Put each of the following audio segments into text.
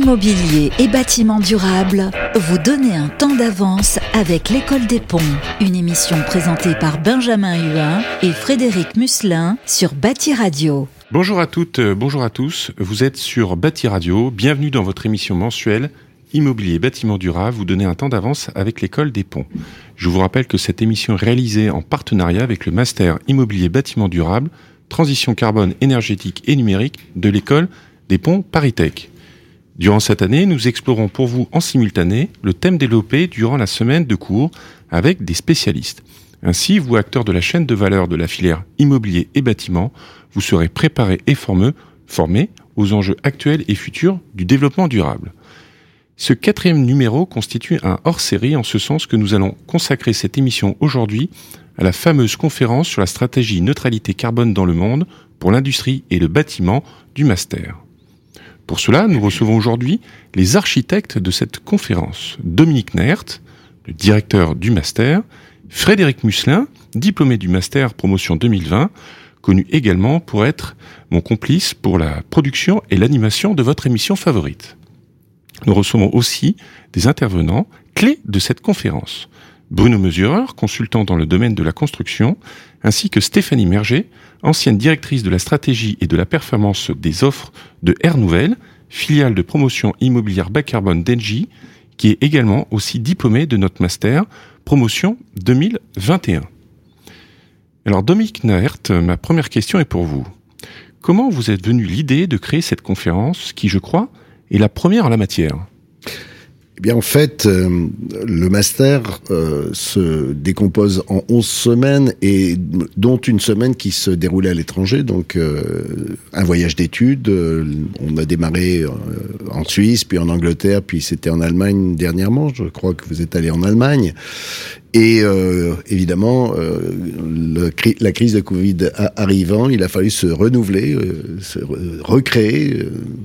Immobilier et bâtiments durables, vous donnez un temps d'avance avec l'École des Ponts. Une émission présentée par Benjamin Huin et Frédéric Musselin sur Bâti Radio. Bonjour à toutes, bonjour à tous. Vous êtes sur Bâti Radio. Bienvenue dans votre émission mensuelle Immobilier et bâtiments durables, vous donnez un temps d'avance avec l'École des Ponts. Je vous rappelle que cette émission est réalisée en partenariat avec le Master Immobilier et bâtiments durables, Transition carbone énergétique et numérique de l'École des Ponts ParisTech. Durant cette année, nous explorons pour vous en simultané le thème développé durant la semaine de cours avec des spécialistes. Ainsi, vous, acteurs de la chaîne de valeur de la filière immobilier et bâtiments, vous serez préparés et formés aux enjeux actuels et futurs du développement durable. Ce 4e numéro constitue un hors-série en ce sens que nous allons consacrer cette émission aujourd'hui à la fameuse conférence sur la stratégie neutralité carbone dans le monde pour l'industrie et le bâtiment du Master. Pour cela, nous recevons aujourd'hui les architectes de cette conférence. Dominique Naert, le directeur du Master, Frédéric Musselin, diplômé du Master Promotion 2020, connu également pour être mon complice pour la production et l'animation de votre émission favorite. Nous recevons aussi des intervenants clés de cette conférence. Bruno Mesureur, consultant dans le domaine de la construction, ainsi que Stéphanie Merger, ancienne directrice de la stratégie et de la performance des offres de Air Nouvelle, filiale de promotion immobilière bas carbone d'Engie, qui est également aussi diplômée de notre master promotion 2021. Alors Dominique Naert, ma première question est pour vous. Comment vous êtes venu l'idée de créer cette conférence qui, je crois, est la première en la matière ? Eh bien, en fait, le master se décompose en 11 semaines, et dont une semaine qui se déroulait à l'étranger, donc un voyage d'études. On a démarré en Suisse, puis en Angleterre, puis c'était en Allemagne dernièrement. Je crois que vous êtes allé en Allemagne. Et évidemment, la crise de Covid arrivant, il a fallu se renouveler, se recréer,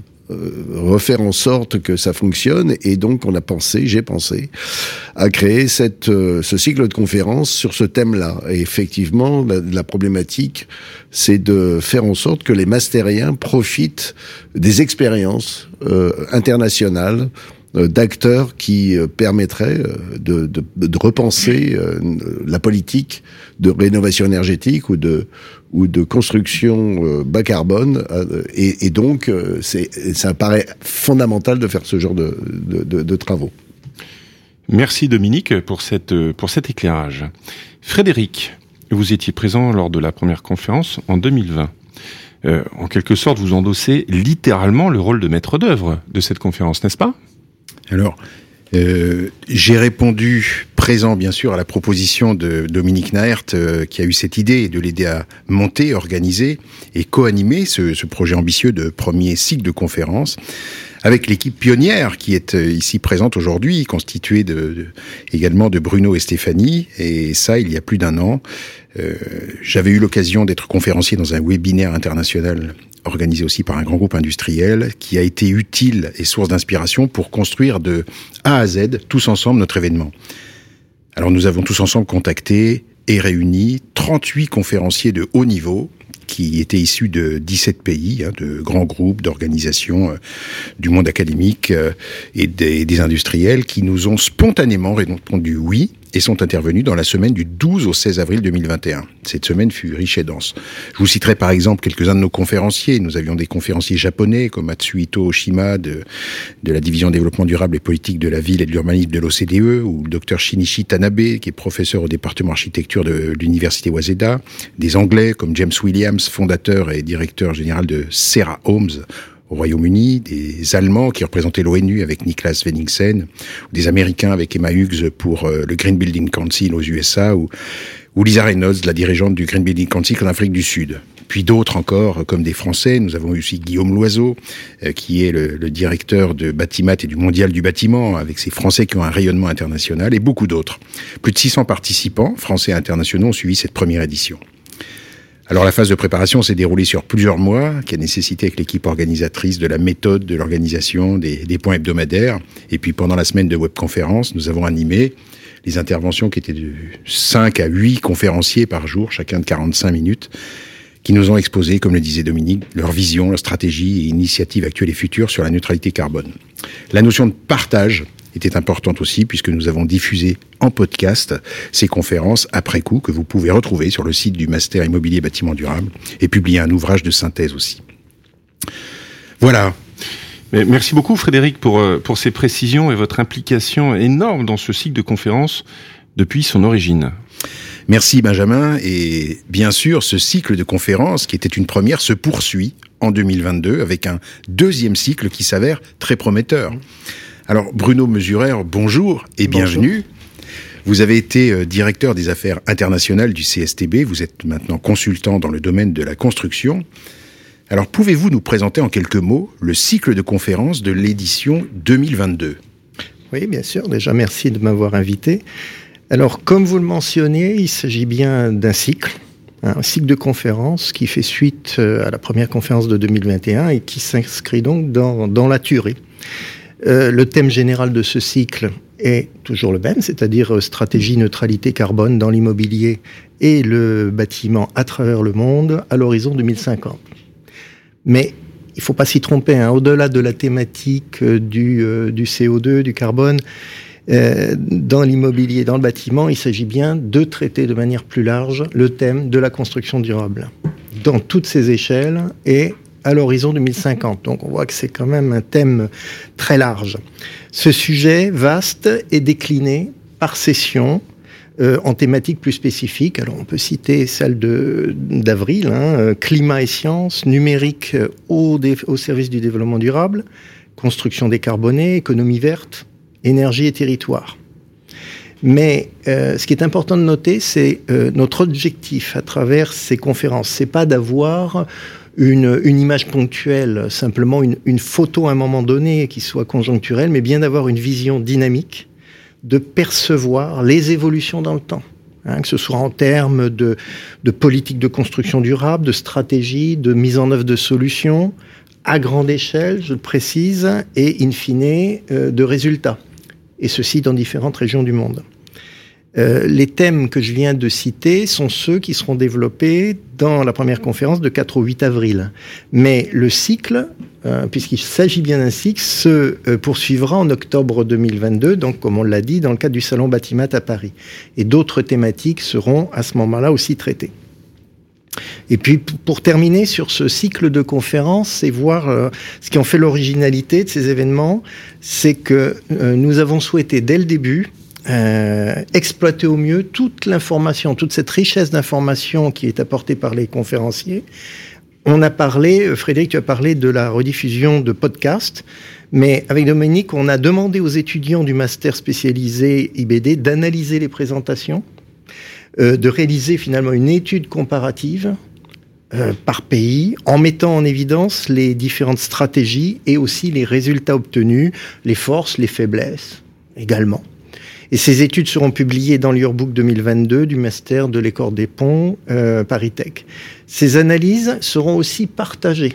refaire en sorte que ça fonctionne, et donc j'ai pensé à créer ce cycle de conférences sur ce thème-là. Et effectivement, la problématique, c'est de faire en sorte que les mastériens profitent des expériences internationales d'acteurs qui permettraient de repenser la politique de rénovation énergétique ou de construction bas carbone, et donc ça paraît fondamental de faire ce genre de travaux. Merci Dominique pour cet éclairage. Frédéric, vous étiez présent lors de la première conférence en 2020. En quelque sorte, vous endossez littéralement le rôle de maître d'œuvre de cette conférence, n'est-ce pas ? Alors, j'ai répondu présent, bien sûr, à la proposition de Dominique Naert, qui a eu cette idée de l'aider à monter, organiser et co-animer ce projet ambitieux de premier cycle de conférences, avec l'équipe pionnière qui est ici présente aujourd'hui, constituée également de Bruno et Stéphanie, et ça, il y a plus d'1 an. J'avais eu l'occasion d'être conférencier dans un webinaire international organisé aussi par un grand groupe industriel, qui a été utile et source d'inspiration pour construire de A à Z, tous ensemble, notre événement. Alors nous avons tous ensemble contacté et réuni 38 conférenciers de haut niveau, qui étaient issus de 17 pays, de grands groupes, d'organisations du monde académique et des industriels, qui nous ont spontanément répondu oui, et sont intervenus dans la semaine du 12 au 16 avril 2021. Cette semaine fut riche et dense. Je vous citerai par exemple quelques-uns de nos conférenciers. Nous avions des conférenciers japonais comme Matsuhito Oshima de la division développement durable et politique de la ville et de l'urbanisme de l'OCDE, ou le Dr Shinichi Tanabe, qui est professeur au département architecture de l'université Waseda. Des Anglais comme James Williams, fondateur et directeur général de Serra Homes au Royaume-Uni, des Allemands qui représentaient l'ONU avec Niklas Wenningsen, des Américains avec Emma Hughes pour le Green Building Council aux USA, ou Lisa Reynolds, la dirigeante du Green Building Council en Afrique du Sud. Puis d'autres encore, comme des Français. Nous avons eu aussi Guillaume Loiseau, qui est le directeur de Batimat et du Mondial du bâtiment, avec ces Français qui ont un rayonnement international, et beaucoup d'autres. Plus de 600 participants, français et internationaux, ont suivi cette première édition. Alors la phase de préparation s'est déroulée sur plusieurs mois, qui a nécessité avec l'équipe organisatrice de la méthode, de l'organisation, des points hebdomadaires. Et puis pendant la semaine de webconférence, nous avons animé les interventions qui étaient de 5 à 8 conférenciers par jour, chacun de 45 minutes, qui nous ont exposé, comme le disait Dominique, leur vision, leur stratégie et initiatives actuelles et futures sur la neutralité carbone. La notion de partage était importante aussi, puisque nous avons diffusé en podcast ces conférences après coup, que vous pouvez retrouver sur le site du Master Immobilier Bâtiment Durable, et publier un ouvrage de synthèse aussi. Voilà. Mais merci beaucoup Frédéric pour ces précisions et votre implication énorme dans ce cycle de conférences depuis son origine. Merci Benjamin, et bien sûr ce cycle de conférences qui était une première se poursuit en 2022 avec un deuxième cycle qui s'avère très prometteur. Alors Bruno Mesurer, bonjour et bienvenue. Vous avez été directeur des affaires internationales du CSTB, vous êtes maintenant consultant dans le domaine de la construction. Alors pouvez-vous nous présenter en quelques mots le cycle de conférences de l'édition 2022 ? Oui, bien sûr. Déjà, merci de m'avoir invité. Alors, comme vous le mentionniez, il s'agit bien d'un cycle, un cycle de conférences qui fait suite à la première conférence de 2021 et qui s'inscrit donc dans la durée. Le thème général de ce cycle est toujours le même, c'est-à-dire stratégie neutralité carbone dans l'immobilier et le bâtiment à travers le monde à l'horizon 2050. Mais il ne faut pas s'y tromper, au-delà de la thématique du CO2, du carbone, dans l'immobilier, dans le bâtiment, il s'agit bien de traiter de manière plus large le thème de la construction durable dans toutes ses échelles et à l'horizon 2050. Donc on voit que c'est quand même un thème très large. Ce sujet vaste est décliné par session en thématiques plus spécifiques. Alors on peut citer celle d'avril, climat et sciences, numérique au service du développement durable, construction décarbonée, économie verte, énergie et territoire. Mais ce qui est important de noter, c'est notre objectif à travers ces conférences. C'est pas d'avoir une image ponctuelle, simplement une photo à un moment donné qui soit conjoncturelle, mais bien d'avoir une vision dynamique, de percevoir les évolutions dans le temps. Que ce soit en termes de politique de construction durable, de stratégie, de mise en œuvre de solutions, à grande échelle, je le précise, et in fine, de résultats. Et ceci dans différentes régions du monde. Les thèmes que je viens de citer sont ceux qui seront développés dans la première conférence de 4 au 8 avril. Mais le cycle, puisqu'il s'agit bien d'un cycle, se poursuivra en octobre 2022, donc comme on l'a dit, dans le cadre du Salon Batimat à Paris. Et d'autres thématiques seront à ce moment-là aussi traitées. Et puis, pour terminer sur ce cycle de conférences et voir ce qui en fait l'originalité de ces événements, c'est que nous avons souhaité, dès le début, exploiter au mieux toute l'information, toute cette richesse d'informations qui est apportée par les conférenciers. On a parlé, Frédéric, tu as parlé de la rediffusion de podcasts, mais avec Dominique, on a demandé aux étudiants du master spécialisé IBD d'analyser les présentations, de réaliser finalement une étude comparative par pays, en mettant en évidence les différentes stratégies et aussi les résultats obtenus, les forces, les faiblesses également. Et ces études seront publiées dans l'Yearbook 2022 du Master de l'École des Ponts Paris Tech. Ces analyses seront aussi partagées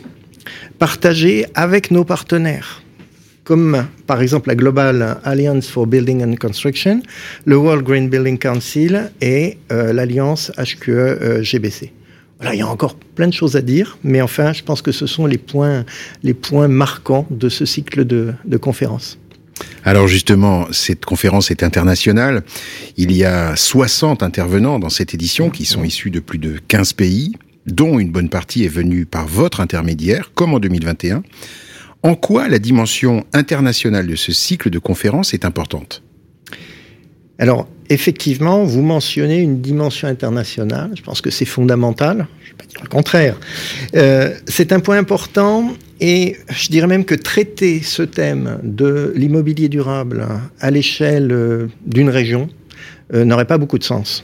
avec nos partenaires, comme par exemple la Global Alliance for Building and Construction, le World Green Building Council et l'Alliance HQE-GBC. Voilà, il y a encore plein de choses à dire, mais enfin, je pense que ce sont les points marquants de ce cycle de conférences. Alors justement, cette conférence est internationale. Il y a 60 intervenants dans cette édition qui sont issus de plus de 15 pays, dont une bonne partie est venue par votre intermédiaire, comme en 2021. En quoi la dimension internationale de ce cycle de conférences est importante ? Alors, effectivement, vous mentionnez une dimension internationale. Je pense que c'est fondamental. Je ne vais pas dire le contraire. C'est un point important et je dirais même que traiter ce thème de l'immobilier durable à l'échelle d'une région n'aurait pas beaucoup de sens.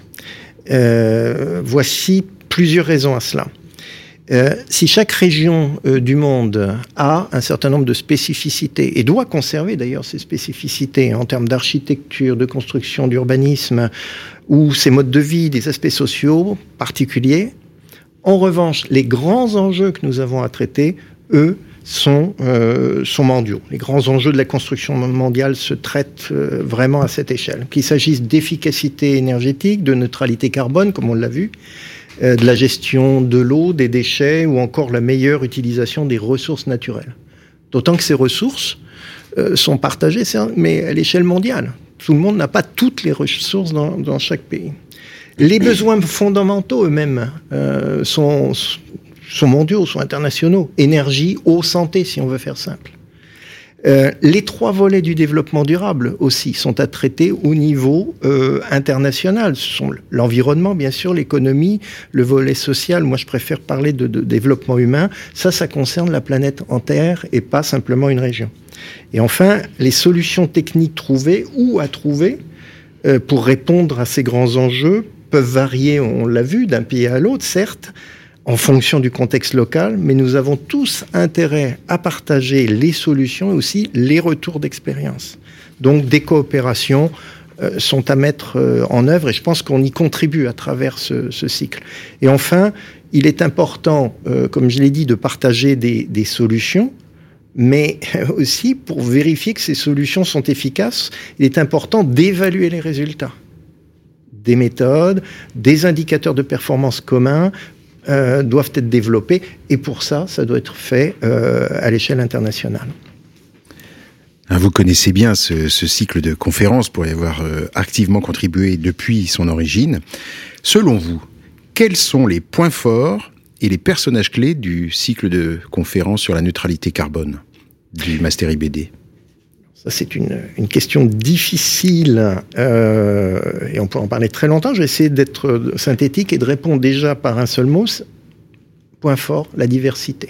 Voici plusieurs raisons à cela. Si chaque région du monde a un certain nombre de spécificités et doit conserver d'ailleurs ces spécificités en termes d'architecture, de construction, d'urbanisme ou ses modes de vie, des aspects sociaux particuliers, en revanche, les grands enjeux que nous avons à traiter, eux, sont mondiaux. Les grands enjeux de la construction mondiale se traitent vraiment à cette échelle. Qu'il s'agisse d'efficacité énergétique, de neutralité carbone, comme on l'a vu, de la gestion de l'eau, des déchets ou encore la meilleure utilisation des ressources naturelles. D'autant que ces ressources sont partagées, mais à l'échelle mondiale. Tout le monde n'a pas toutes les ressources dans chaque pays. Les besoins fondamentaux eux-mêmes sont mondiaux, sont internationaux. Énergie, eau, santé, si on veut faire simple. Les 3 volets du développement durable aussi sont à traiter au niveau international. Ce sont l'environnement, bien sûr, l'économie, le volet social. Moi, je préfère parler de développement humain. Ça concerne la planète entière et pas simplement une région. Et enfin, les solutions techniques trouvées ou à trouver pour répondre à ces grands enjeux peuvent varier, on l'a vu, d'un pays à l'autre, certes, en fonction du contexte local, mais nous avons tous intérêt à partager les solutions et aussi les retours d'expérience. Donc des coopérations sont à mettre en œuvre et je pense qu'on y contribue à travers ce cycle. Et enfin, il est important, comme je l'ai dit, de partager des solutions, mais aussi pour vérifier que ces solutions sont efficaces, il est important d'évaluer les résultats. Des méthodes, des indicateurs de performance communs, doivent être développés et pour ça doit être fait à l'échelle internationale. Vous connaissez bien ce cycle de conférences pour y avoir activement contribué depuis son origine. Selon vous, quels sont les points forts et les personnages clés du cycle de conférences sur la neutralité carbone du Master IBD ? Ça, c'est une question difficile et on peut en parler très longtemps. Je vais essayer d'être synthétique et de répondre déjà par un seul mot. Point fort, la diversité.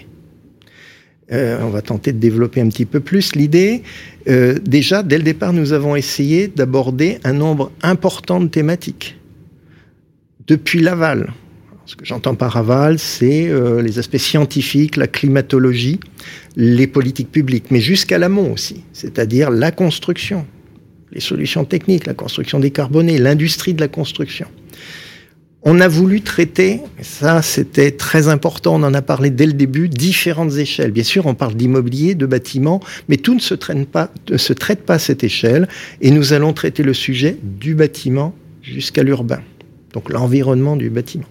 On va tenter de développer un petit peu plus l'idée. Déjà, dès le départ, nous avons essayé d'aborder un nombre important de thématiques. Depuis l'aval. Ce que j'entends par aval, c'est les aspects scientifiques, la climatologie, les politiques publiques, mais jusqu'à l'amont aussi, c'est-à-dire la construction, les solutions techniques, la construction décarbonée, l'industrie de la construction. On a voulu traiter, ça c'était très important, on en a parlé dès le début, différentes échelles. Bien sûr, on parle d'immobilier, de bâtiments, mais tout ne se traite pas à cette échelle, et nous allons traiter le sujet du bâtiment jusqu'à l'urbain, donc l'environnement du bâtiment.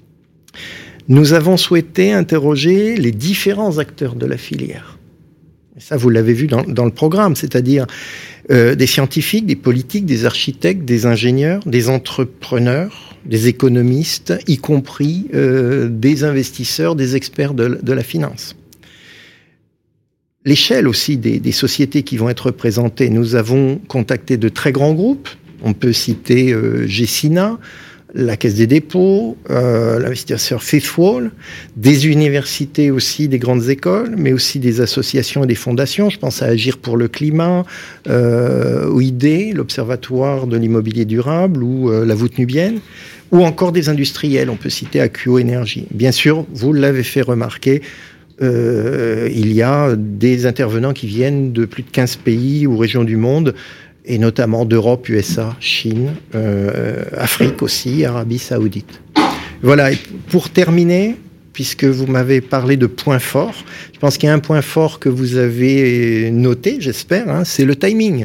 Nous avons souhaité interroger les différents acteurs de la filière. Et ça, vous l'avez vu dans le programme, c'est-à-dire des scientifiques, des politiques, des architectes, des ingénieurs, des entrepreneurs, des économistes, y compris des investisseurs, des experts de la finance. L'échelle aussi des sociétés qui vont être représentées. Nous avons contacté de très grands groupes. On peut citer Gecina, la Caisse des dépôts, l'investisseur Fifth-Wall, des universités aussi, des grandes écoles, mais aussi des associations et des fondations. Je pense à Agir pour le climat, OID, l'Observatoire de l'immobilier durable, ou la voûte nubienne, ou encore des industriels. On peut citer Accio Énergie. Bien sûr, vous l'avez fait remarquer, il y a des intervenants qui viennent de plus de 15 pays ou régions du monde, et notamment d'Europe, USA, Chine, Afrique aussi, Arabie Saoudite. Voilà, et pour terminer, puisque vous m'avez parlé de points forts, je pense qu'il y a un point fort que vous avez noté, j'espère, c'est le timing.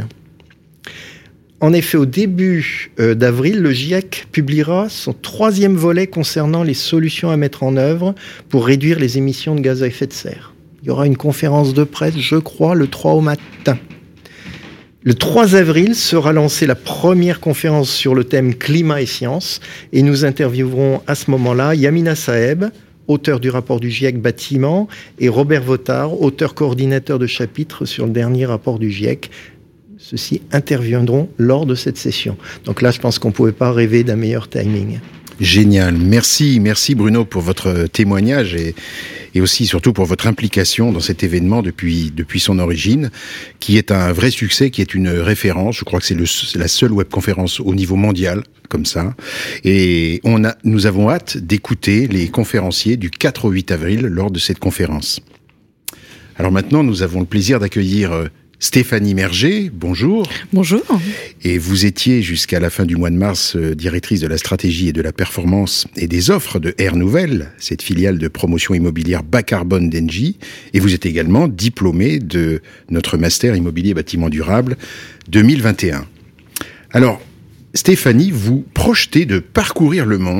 En effet, au début d'avril, le GIEC publiera son 3e volet concernant les solutions à mettre en œuvre pour réduire les émissions de gaz à effet de serre. Il y aura une conférence de presse, je crois, le 3 au matin. Le 3 avril sera lancée la première conférence sur le thème climat et sciences et nous interviewerons à ce moment-là Yamina Saeb, auteur du rapport du GIEC Bâtiment, et Robert Votard, auteur coordinateur de chapitre sur le dernier rapport du GIEC. Ceux-ci interviendront lors de cette session. Donc là, je pense qu'on ne pouvait pas rêver d'un meilleur timing. Génial. Merci Bruno pour votre témoignage et aussi surtout pour votre implication dans cet événement depuis son origine, qui est un vrai succès, qui est une référence. Je crois que c'est la seule webconférence au niveau mondial comme ça. Et nous avons hâte d'écouter les conférenciers du 4 au 8 avril lors de cette conférence. Alors maintenant, nous avons le plaisir d'accueillir Stéphanie Merger, bonjour. Bonjour. Et vous étiez jusqu'à la fin du mois de mars directrice de la stratégie et de la performance et des offres de Air Nouvelle, cette filiale de promotion immobilière bas carbone d'Engie. Et vous êtes également diplômée de notre master immobilier bâtiment durable 2021. Alors, Stéphanie, vous projetez de parcourir le monde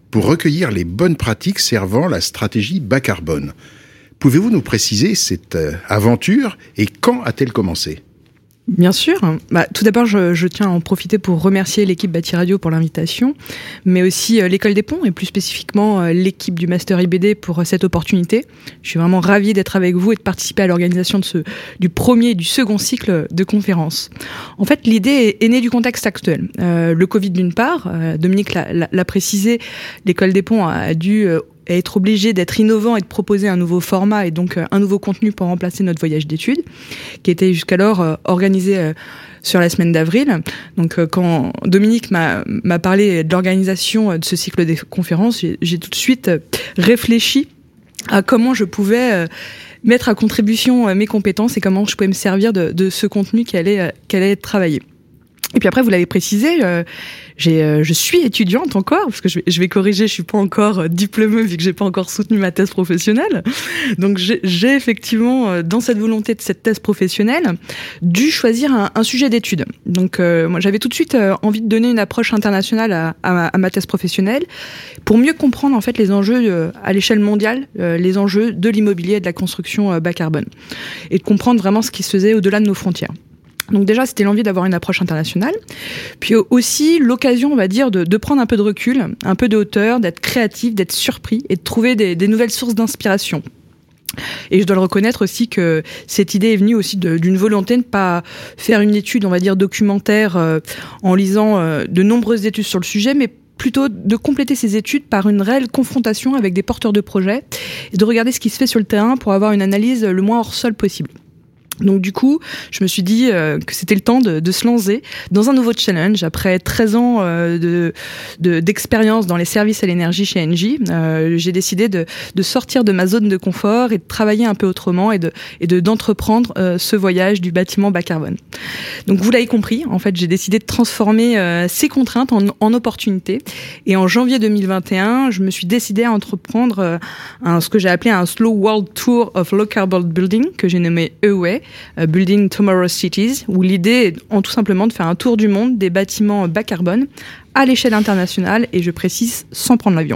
pour recueillir les bonnes pratiques servant la stratégie bas carbone. Pouvez-vous nous préciser cette aventure et quand a-t-elle commencé ? Bien sûr. Tout d'abord, je tiens à en profiter pour remercier l'équipe Bâti Radio pour l'invitation, mais aussi l'École des Ponts et plus spécifiquement l'équipe du Master IBD pour cette opportunité. Je suis vraiment ravie d'être avec vous et de participer à l'organisation du premier et du second cycle de conférences. En fait, l'idée est née du contexte actuel. Le Covid d'une part, Dominique l'a précisé, l'École des Ponts a dû être obligé d'être innovant et de proposer un nouveau format et donc un nouveau contenu pour remplacer notre voyage d'études, qui était jusqu'alors organisé sur la semaine d'avril. Donc quand Dominique m'a parlé de l'organisation de ce cycle de conférences, j'ai tout de suite réfléchi à comment je pouvais mettre à contribution mes compétences et comment je pouvais me servir de ce contenu qui allait être travaillé. Et puis après, vous l'avez précisé, je suis étudiante encore, parce que je vais corriger, je suis pas encore diplômée vu que j'ai pas encore soutenu ma thèse professionnelle. Donc j'ai effectivement, dans cette volonté de cette thèse professionnelle, dû choisir un sujet d'étude. Donc moi, j'avais tout de suite envie de donner une approche internationale à ma thèse professionnelle pour mieux comprendre en fait les enjeux à l'échelle mondiale, les enjeux de l'immobilier et de la construction bas carbone, et de comprendre vraiment ce qui se faisait au-delà de nos frontières. Donc déjà, c'était l'envie d'avoir une approche internationale. Puis aussi, l'occasion, on va dire, de prendre un peu de recul, un peu de hauteur, d'être créatif, d'être surpris et de trouver des nouvelles sources d'inspiration. Et je dois le reconnaître aussi que cette idée est venue aussi d'une volonté de ne pas faire une étude, on va dire, documentaire en lisant de nombreuses études sur le sujet, mais plutôt de compléter ces études par une réelle confrontation avec des porteurs de projets et de regarder ce qui se fait sur le terrain pour avoir une analyse le moins hors sol possible. Donc du coup, je me suis dit que c'était le temps de se lancer dans un nouveau challenge. Après 13 ans d'expérience dans les services à l'énergie chez Engie, j'ai décidé de sortir de ma zone de confort et de travailler un peu autrement et d'entreprendre ce voyage du bâtiment bas carbone. Donc vous l'avez compris, en fait, j'ai décidé de transformer ces contraintes en opportunités. Et en janvier 2021, je me suis décidé à entreprendre ce que j'ai appelé un Slow World Tour of Low Carbon Building, que j'ai nommé EWAY. Building Tomorrow's Cities, où l'idée est tout simplement de faire un tour du monde des bâtiments bas carbone à l'échelle internationale, et je précise, sans prendre l'avion.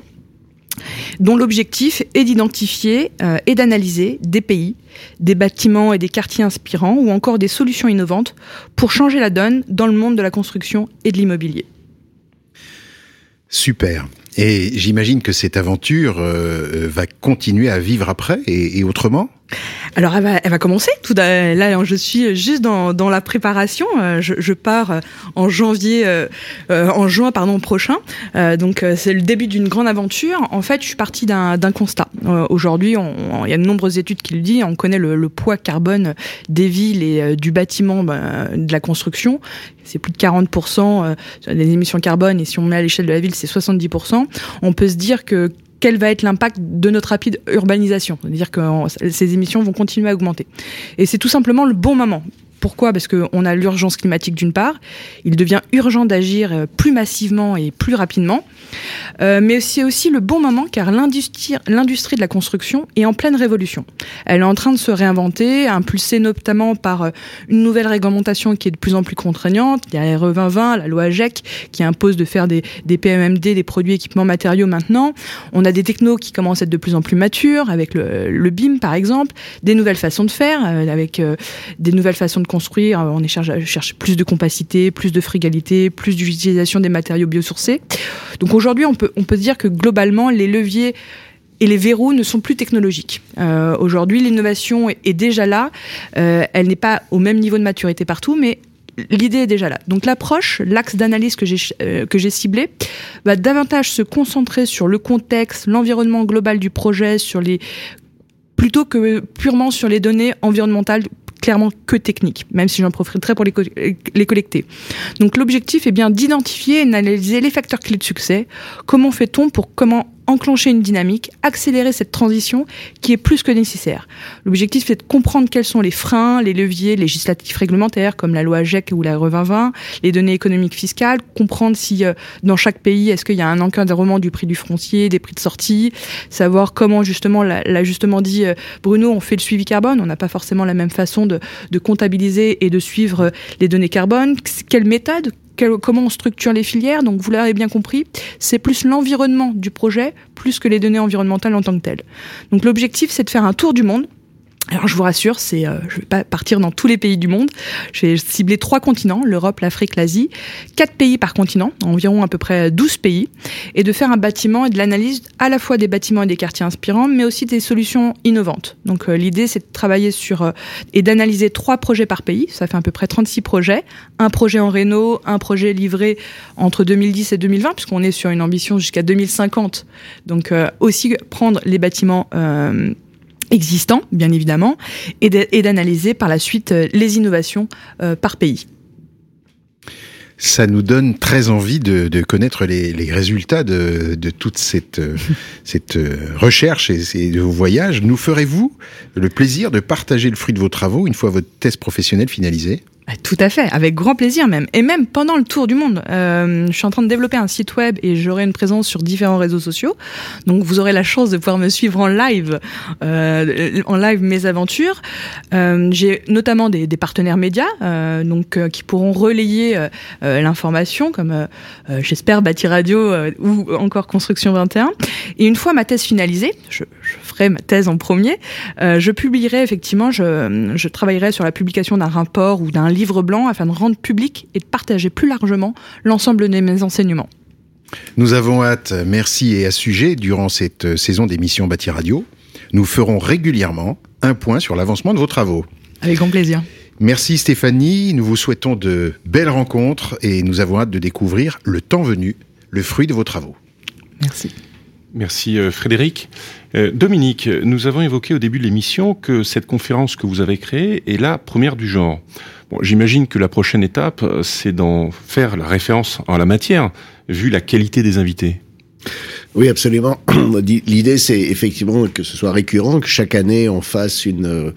Dont l'objectif est d'identifier et d'analyser des pays, des bâtiments et des quartiers inspirants, ou encore des solutions innovantes pour changer la donne dans le monde de la construction et de l'immobilier. Super. Et j'imagine que cette aventure va continuer à vivre après et autrement ? Alors elle va commencer. Là, je suis juste dans la préparation. Je pars en juin prochain. Donc c'est le début d'une grande aventure. En fait, je suis partie d'un constat. Aujourd'hui, il y a de nombreuses études qui le disent. On connaît le poids carbone des villes et du bâtiment, de la construction. C'est plus de 40% des émissions carbone. Et si on met à l'échelle de la ville, c'est 70%. On peut se dire que quel va être l'impact de notre rapide urbanisation. C'est-à-dire que ces émissions vont continuer à augmenter. Et c'est tout simplement le bon moment. Pourquoi ? Parce qu'on a l'urgence climatique d'une part, il devient urgent d'agir plus massivement et plus rapidement, mais c'est aussi le bon moment car l'industrie de la construction est en pleine révolution. Elle est en train de se réinventer, impulsée notamment par une nouvelle réglementation qui est de plus en plus contraignante. Il y a la RE 2020, la loi AGEC qui impose de faire des PMMD, des produits équipements matériaux maintenant. On a des technos qui commencent à être de plus en plus matures, avec le BIM par exemple, des nouvelles façons de faire, avec des nouvelles façons de construire, on cherche plus de compacité, plus de frugalité, plus d'utilisation des matériaux biosourcés. Donc aujourd'hui, on peut se dire que globalement, les leviers et les verrous ne sont plus technologiques. Aujourd'hui, l'innovation est déjà là. Elle n'est pas au même niveau de maturité partout, mais l'idée est déjà là. Donc l'approche, l'axe d'analyse que j'ai ciblé, va davantage se concentrer sur le contexte, l'environnement global du projet, plutôt que purement sur les données environnementales, clairement que techniques, même si j'en profiterai pour les collecter. Donc l'objectif est bien d'identifier et d'analyser les facteurs clés de succès. Comment fait-on pour enclencher une dynamique, accélérer cette transition qui est plus que nécessaire. L'objectif est de comprendre quels sont les freins, les leviers législatifs réglementaires comme la loi AGEC ou la RE 2020, les données économiques fiscales, comprendre si dans chaque pays est-ce qu'il y a un encadrement du prix du foncier, des prix de sortie, savoir comment justement, l'a justement dit Bruno, on fait le suivi carbone, on n'a pas forcément la même façon de comptabiliser et de suivre les données carbone, quelle méthode, comment on structure les filières. Donc vous l'avez bien compris, c'est plus l'environnement du projet, plus que les données environnementales en tant que telles. Donc l'objectif, c'est de faire un tour du monde. Alors je vous rassure, je vais pas partir dans tous les pays du monde. J'ai ciblé 3 continents, l'Europe, l'Afrique, l'Asie, 4 pays par continent, environ à peu près 12 pays, et de faire un bâtiment et de l'analyse à la fois des bâtiments et des quartiers inspirants, mais aussi des solutions innovantes. Donc l'idée, c'est de travailler sur et d'analyser 3 projets par pays. Ça fait à peu près 36 projets, un projet en réno, un projet livré entre 2010 et 2020, puisqu'on est sur une ambition jusqu'à 2050. Donc aussi prendre les bâtiments existants, bien évidemment, et d'analyser par la suite les innovations par pays. Ça nous donne très envie de connaître les résultats de toute cette recherche et de vos voyages. Nous ferez-vous le plaisir de partager le fruit de vos travaux une fois votre thèse professionnelle finalisée ? Tout à fait, avec grand plaisir même. Et même pendant le tour du monde. Je suis en train de développer un site web et j'aurai une présence sur différents réseaux sociaux. Donc vous aurez la chance de pouvoir me suivre en live mes aventures. J'ai notamment des partenaires médias qui pourront relayer l'information, comme j'espère Bâti Radio ou encore Construction 21. Et une fois ma thèse finalisée, je ferai ma thèse en premier, je publierai effectivement, je travaillerai sur la publication d'un rapport ou d'un livre blanc afin de rendre public et de partager plus largement l'ensemble de mes enseignements. Nous avons hâte, merci, et à ce sujet, durant cette saison d'émission Bâti Radio, nous ferons régulièrement un point sur l'avancement de vos travaux. Avec grand plaisir. Merci Stéphanie, nous vous souhaitons de belles rencontres et nous avons hâte de découvrir, le temps venu, le fruit de vos travaux. Merci. Merci Frédéric. Dominique, nous avons évoqué au début de l'émission que cette conférence que vous avez créée est la première du genre. Bon, j'imagine que la prochaine étape, c'est d'en faire la référence en la matière, vu la qualité des invités. Oui, absolument. L'idée, c'est effectivement que ce soit récurrent, que chaque année, on fasse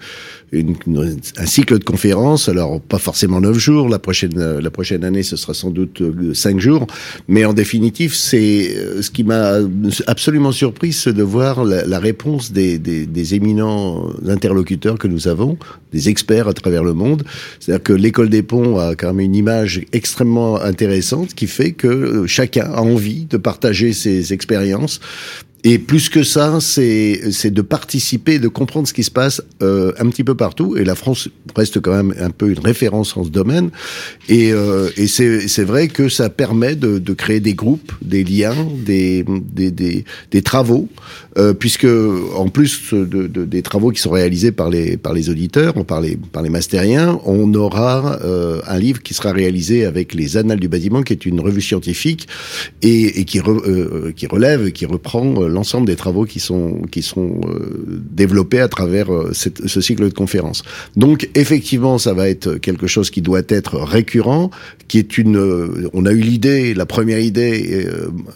un cycle de conférences. Alors, pas forcément 9 jours. La prochaine année, ce sera sans doute 5 jours. Mais en définitive, c'est ce qui m'a absolument surpris, c'est de voir la réponse des éminents interlocuteurs que nous avons, des experts à travers le monde. C'est-à-dire que l'école des ponts a quand même une image extrêmement intéressante qui fait que chacun a envie de partager ses expériences. Et plus que ça, c'est de participer, de comprendre ce qui se passe un petit peu partout. Et la France reste quand même un peu une référence en ce domaine. Et c'est vrai que ça permet de créer des groupes, des liens, des travaux, puisque en plus des travaux qui sont réalisés par les auditeurs, par les mastériens, on aura un livre qui sera réalisé avec les Annales du bâtiment, qui est une revue scientifique et qui relève, qui reprend l'ensemble des travaux qui sont développés à travers ce cycle de conférences. Donc effectivement, ça va être quelque chose qui doit être récurrent, qui est on a eu la première idée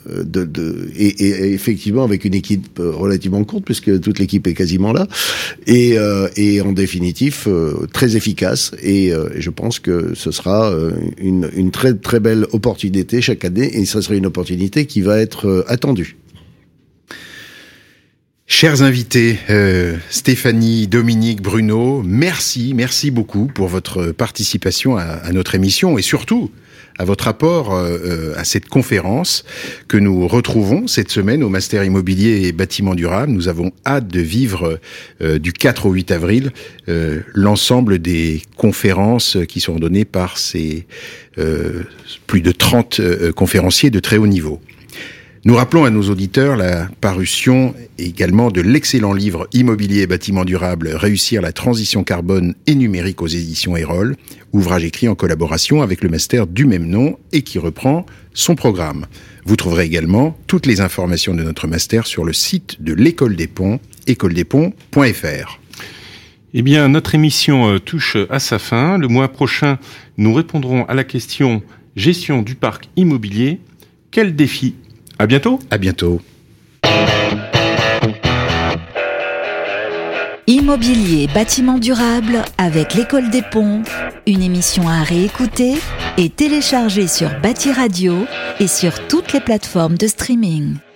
et effectivement avec une équipe relativement courte puisque toute l'équipe est quasiment là et en définitif très efficace et je pense que ce sera une très très belle opportunité chaque année et ce sera une opportunité qui va être attendue. Chers invités, Stéphanie, Dominique, Bruno, merci beaucoup pour votre participation à notre émission et surtout à votre apport à cette conférence que nous retrouvons cette semaine au Master Immobilier et Bâtiment Durable. Nous avons hâte de vivre du 4 au 8 avril l'ensemble des conférences qui sont données par ces plus de 30 conférenciers de très haut niveau. Nous rappelons à nos auditeurs la parution également de l'excellent livre Immobilier et bâtiment durable, réussir la transition carbone et numérique aux éditions Erol, ouvrage écrit en collaboration avec le master du même nom et qui reprend son programme. Vous trouverez également toutes les informations de notre master sur le site de l'École des Ponts, écoledesponts.fr. Eh bien, notre émission touche à sa fin. Le mois prochain, nous répondrons à la question « Gestion du parc immobilier, quel défi ?» À bientôt. À bientôt. Immobilier bâtiment durable avec l'École des Ponts, une émission à réécouter et télécharger sur Bâti Radio et sur toutes les plateformes de streaming.